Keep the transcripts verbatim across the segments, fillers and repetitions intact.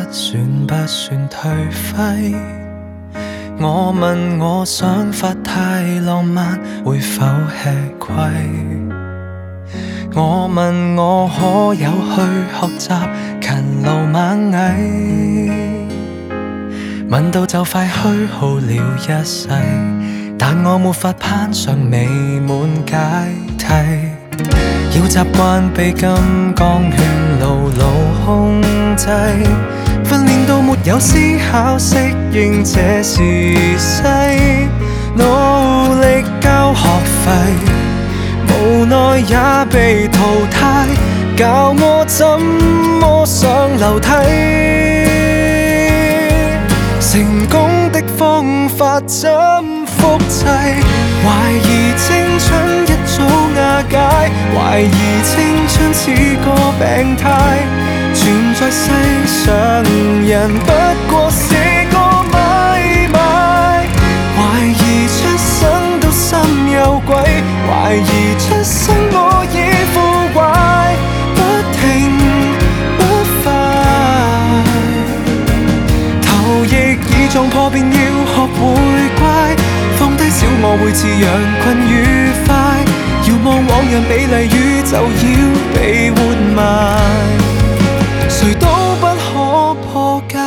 算不算頹廢？我問我想法太浪漫，會否吃虧？我問我可有去學習勤勞螞蟻？問到就快虛耗了一世，但我沒法攀上美滿階梯。要習慣被金剛圈牢牢控制，訓練到沒有思考，適應這時勢，努力交學費，無奈也被淘汰，教我怎麼上樓梯。成功的方法怎複製？懷疑青春一早瓦解，懷疑青春似個病態，存在世上人不過是個買賣。懷疑出生到心有鬼，懷疑出生我已腐壞，不停不快，頭亦已撞破便要學會乖，放低小我會似羊群愉快，遙望往日美麗宇宙要被活埋，誰都不可破解。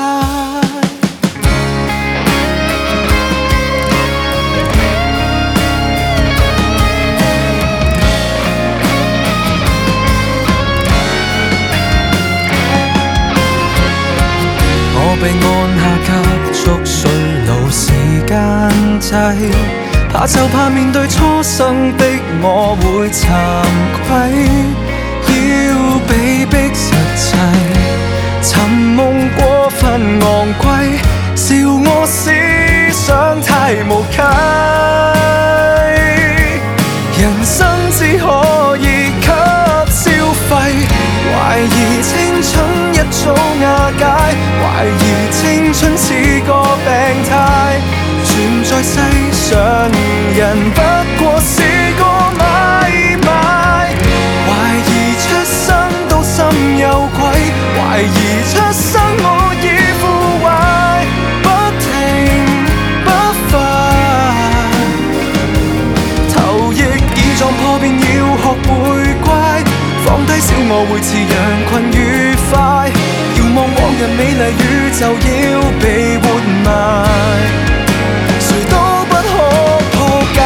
我被按下急速衰老時間掣，怕就怕面對初生的我會慚愧，要被逼實際，尋夢過分昂貴，笑我思想太無稽，人生只可以給消費，懷疑青春一早瓦解，懷疑青春似個病態，存在世上人不過是個買賣，懷疑出生到心有鬼，懷疑出生我已腐壞，不停不快，頭亦已撞破便要學會乖，放低小我會似羊群愉快，遙望往日美麗宇宙要被活埋，誰都不可破解。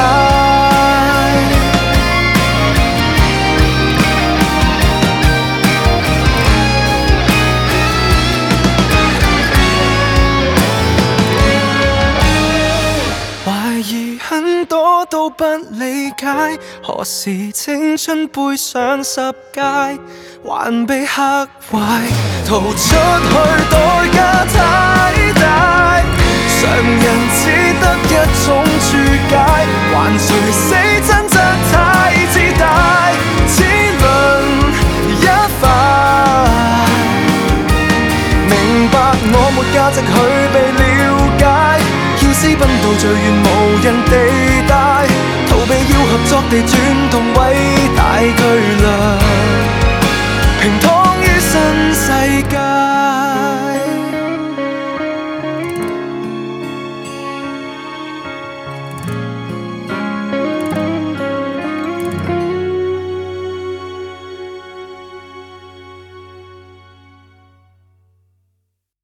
懷疑很多都不理解，何時青春背上十屆，還被嚇壞，逃出去代價太大，常人只得一種注解，還誰死真則太自大，只論一塊，明白我沒價值去被了解，要私奔到最遠無人地帶，逃避要合作地轉動偉大巨輪，平躺於新世界。